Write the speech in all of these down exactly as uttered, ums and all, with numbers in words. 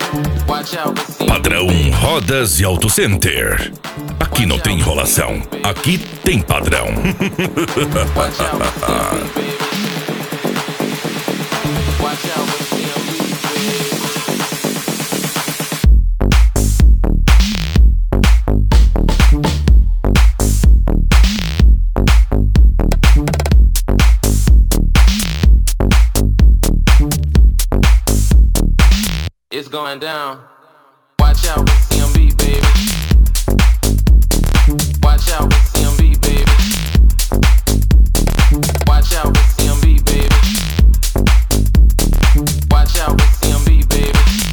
Padrão Rodas e Auto Center. Aqui não tem enrolação, aqui tem padrão. It's going down. Watch out with C M B, baby. Watch out with C M B, baby. Watch out with C M B, baby. Watch out with C M B, baby.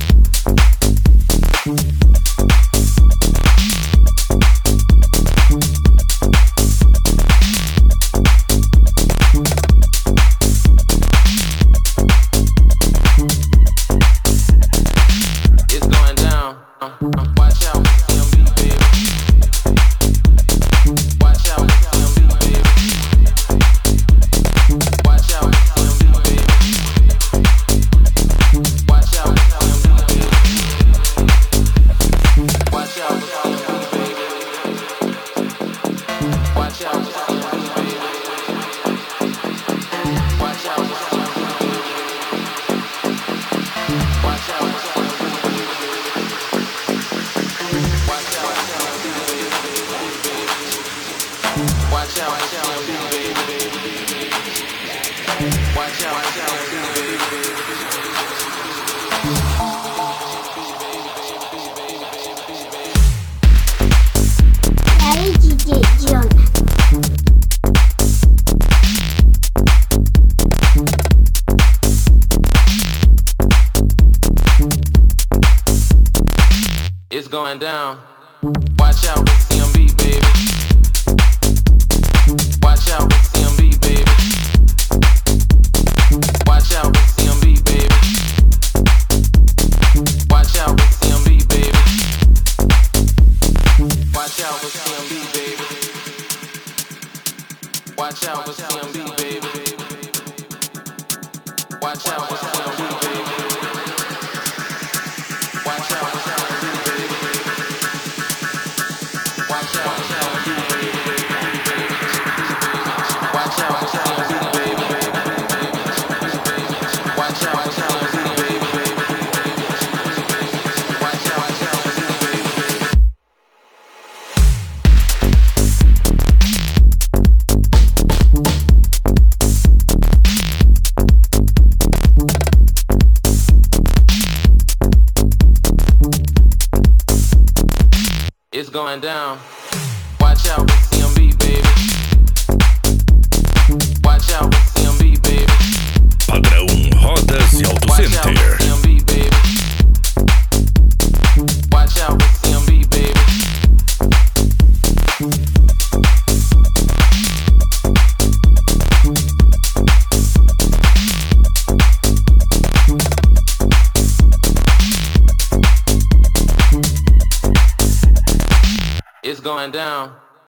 It's going down. Watch out with C M B, baby. Watch out with C M B, baby. Watch out with C M B, baby. Watch out with C M B, baby. Watch out with C M B, baby. Watch out with C M B, baby. Watch out with C M B, baby. Watch out with C M B, baby. Watch out with C M B, baby. Watch out with C M B, baby. Watch out with C M B, baby. Watch out with C M B, baby. It's going down. Watch out with C M B, baby. Watch out with C M B, baby. Padrão Rodas e Auto Watch out with Center. C M B, baby. Watch out with C M B, baby. It's going down.